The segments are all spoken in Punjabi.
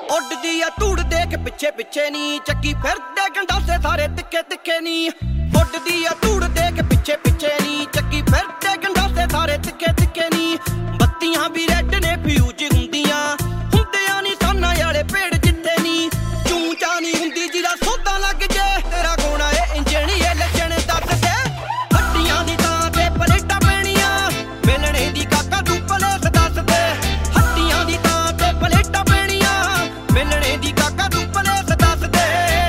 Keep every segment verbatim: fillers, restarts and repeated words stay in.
ਉੱਡਦੀ ਆ ਧੂੜ ਦੇਖ ਪਿੱਛੇ ਪਿੱਛੇ ਨੀ ਚੱਕੀ ਫਿਰਦੇ ਗੰਡਾਸੇ ਸਾਰੇ ਤਿੱਖੇ ਤਿੱਖੇ ਨੀ ਉੱਡਦੀ ਆ ਧੂੜ ਦੇਖ ਪਿੱਛੇ ਪਿੱਛੇ ਨੀ ਚੱਕੀ ਫਿਰਦੇ ਗੰਡਾਸੇ ਸਾਰੇ ਤਿੱਖੇ ਤਿੱਖੇ ਨੀ ਬੱਤੀਆਂ ਵੀ ਰੈੱਡ ਨੇ ਫਿਊਜ਼ ਹੁੰਦੀਆਂ ਹੁੰਦਿਆਂ ਨੀ ਸਾਨਾਂ ਵਾਲੇ ਪੇੜ ਜਿੱਥੇ ਨੀ ਚੂੰਚਾ ਨੀ ਹੁੰਦੀ ਜਿਹਦਾ ਸੌਦਾ ਲੱਗ ਜੇ ਤੇਰਾ ਗੋਣਾ ਏ ਇੰਜਣ ਇਹ ਲੱਛਣ ਦੱਸ ਦੇ ਹੱਡੀਆਂ ਦੀ ਤਾਂ ਤੇ ਪਲੇਟਾਂ ਪੈਣੀਆਂ ਮਿਲਣੇ ਦੀ ਕਾਕਾ ਤੂੰ ਪਲੇਸ ਦੱਸ ਦੇ ਹੱਡੀਆਂ ਦੀ ਤਾਂ ਤੇ ਪਲੇਟਾਂ ਪੈਣੀਆਂ ਮਿਲਣੇ ਦੀ ਕਾਕਾ ਤੂੰ ਪਲੇਸ ਦੱਸ ਦੇ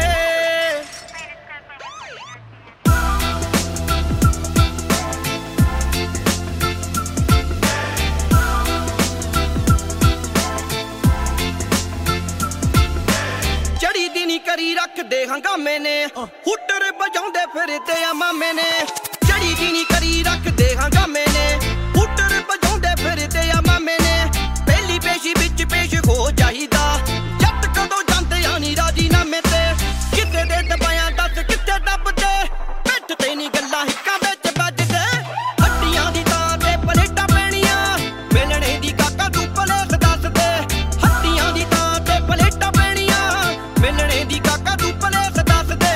ਚੜੀ ਦੀ ਨੀ ਕਰੀ ਰੱਖਦੇ ਹੰਗਾਮੇ ਨੇ ਹੁੱਟਰ ਵਜਾਉਂਦੇ ਫਿਰਦੇ ਆ ਮਾਮੇ ਨੇ ਚੜੀ ਦੀ ਨੀ ਕਰੀ ਰੱਖਦੇ ਹੰਗਾਮੇ ਨੇ ਹੁੱਟਰ ਵਜਾਉਂਦੇ ਫਿਰਦੇ ਆ ਮਾਮੇ ਨੇ ਪਹਿਲੀ ਪੇਸ਼ੀ ਵਿੱਚ ਪੇਸ਼ ਹੋ ਜਾਈਦਾ ਜੱਟ ਕਦੋਂ ਜਾਂਦੇ ਆ ਨੀ ਰਾਜੀਨਾਮੇ ਤੇ ਕਿਤੇ ਦੇ ਦਬਾਇਆ ਦੱਸ ਕਿੱਥੇ ਦੱਬਦੇ ਪਿੱਠ ਤੇ ਨੀ ਗੱਲਾਂ ਹਿੱਕਾਂ ਵਿੱਚ ਵੱਜਦੇ ਹੱਡੀਆਂ ਦੀ ਤਾਂ ਤੇ ਪਲੇਟਾਂ ਪੈਣੀਆਂ ਮਿਲਣੇ ਦੀ ਕਾਕਾ ਤੂੰ ਪਲੇਸ ਦੱਸ ਦੇ ਹੱਡੀਆਂ ਦੀ ਤਾਂ ਤੇ ਪਲੇਟਾਂ ਪੈਣੀਆਂ ਮਿਲਣੇ ਦੀ ਕਾਕਾ ਤੂੰ ਪਲੇਸ ਦੱਸ ਦੇ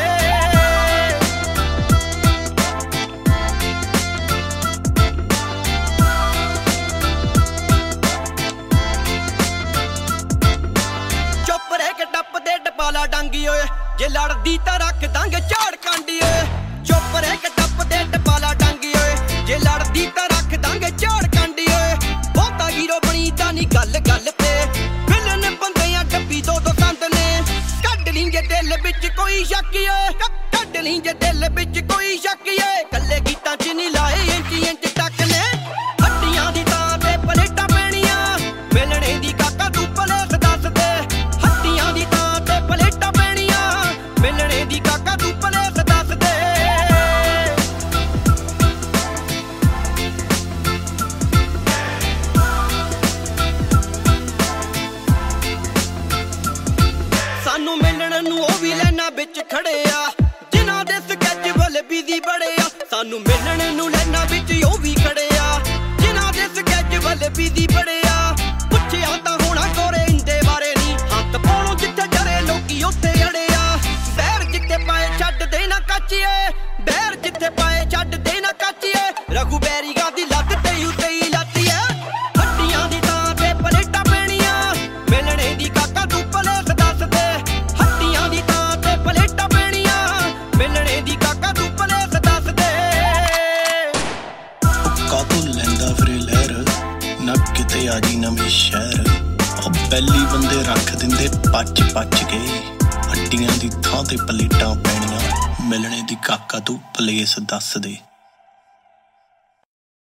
ਚੁੱਪ ਰਹਿ ਕੇ ਟੱਪ ਦੇ ਡਬਾਲਾ ਡਾਂਗੀ ਓਏ ਜੇ ਲੜਦੀ ਤਾਂ ਰੱਖ ਦਾਂਗੇ ਝਾੜ ਕਾਂਡੀ ਓਏ ਚੁੱਪ ਰਹਿ ਕੇ ਟੱਪ ਦੇ ਡਬਾਲਾ ਡਾਂਗੀ ਓਏ ਜੇ ਲੜਦੀ ਤਾਂ ਰੱਖ ਦਾਂਗੇ ਝਾੜ ਕਾਂਡੀ ਓਏ ਬਹੁਤਾ ਹੀਰੋ ਬਣੀ ਤਾਂ ਨੀ ਗੱਲ ਗੱਲ ਤੇ ਵਿਲਨ ਬੰਦੇ ਆ ਡੱਬੀ ਦੋ ਦੋ ਸੰਦ ਨੇ ਕੱਢ ਲਈ ਜੇ ਦਿਲ ਵਿੱਚ ਕੋਈ ਸ਼ੱਕ ਏ ਕੱਢ ਲਈ ਜੇ ਦਿਲ ਵਿੱਚ ਕੋਈ ਸ਼ੱਕ ਏ ਕੱਲੇ ਗੀਤਾਂ 'ਚ ਨੀ ਲਾਏ ਇੰਚ ਇੰਚ ਟੱਕ ਨੇ ਹੱਡੀਆਂ ਦੀ ਤਾਂ ਤੇ ਪਲੇਟਾਂ ਪੈਣੀਆਂ ਮਿਲਣੇ ਦੀ ਕਾਕਾ ਤੂੰ ਪਲੇਸ ਦੱਸ ਦੇ ਹੱਡੀਆਂ ਦੀ ਤਾਂ ਤੇ ਪਲੇਟਾਂ ਪੈਣੀਆਂ ਮਿਲਣੇ ਦੀ ਕਾਕਾ ਤੂੰ ਪਲੇਸ ਦੱਸ ਦੇ ਸਾਨੂੰ ਮਿਲਣ ਨੂੰ ਉਹ ਵੀ ਲੈਣਾ ਵਿੱਚ ਖੜੇ ਆ ਜਿਨ੍ਹਾਂ ਦੇ ਸਕੈਚ ਵੱਲ ਬਿਜ਼ੀ ਬੜੇ ਆ ਸਾਨੂੰ ਮਿਲਣ ਨੂੰ ਲੈਣਾ ਵਿੱਚ ਉਹ ਵੀ ਖੜੇ ਆ ਜਿਨ੍ਹਾਂ ਦੇ ਸਕੈਚ ਵੱਲ ਬਿਜ਼ੀ ਬੜੇ ਆ ਪੁੱਛਿਆ ਤਾਂ ਹੋਣਾ ਗੋਰੇ ਇੰਦੇ ਬਾਰੇ ਨੀ ਹੱਥ ਪਾਉਣੋਂ ਜਿੱਥੇ ਜਰੇ ਲੋਕੀ ਉੱਥੇ ਅੜੇ ਆ ਬਹਿਰ ਜਿੱਥੇ ਪਾਏ ਛੱਡ ਦੇ ਨਾ ਕੱਚੀਏ ਬਹਿਰ ਜਿੱਥੇ ਪਾਏ ਛੱਡ ਦੇ ਨਾ ਕੱਚੀਏ ਰਘੂ ਬੈਰੀਗਾ ਦੀ ਲੱਤ ਤੇ ਉੱਤੇ ਹੀ ਲੱਤੀ ਐ ਹੱਡੀਆਂ ਦੀ ਤਾਂ ਤੇ ਪਲੇਟਾਂ ਪੈਣੀਆਂ ਮਿਲਣੇ ਦੀ ਕਾਕਾ ਤੂੰ ਪਲੇਸ ਦੱਸ ਦੇ ਹੱਡੀਆਂ ਦੀ ਤਾਂ ਤੇ ਪਲੇਟਾਂ ਪੈਣੀਆਂ ਮਿਲਣੇ ਦੀ ਕਾਕਾ ਤੂੰ ਪਲੇਸ ਦੱਸ ਦੇ ਕਾਤੋਂ ਲੈਂਦਾ ਫਿਰੇ ਲਹਿਰ ਨਾ ਕਿਤੇ ਆ ਜੀ ਨਵੇਂ ਸ਼ਹਿਰ ਉਹ ਪਹਿਲੀ ਬੰਦੇ ਰੱਖ ਦਿੰਦੇ ਪੱਚ ਪੱਚ ਕੇ ਹੱਡੀਆਂ ਦੀ ਥਾਂ ਤੇ ਪਲੇਟਾਂ ਪੈਣੀਆਂ ਮਿਲਣੇ ਦੀ ਕਾਕਾ ਤੂੰ ਪਲੇਸ ਦੱਸ ਦੇ।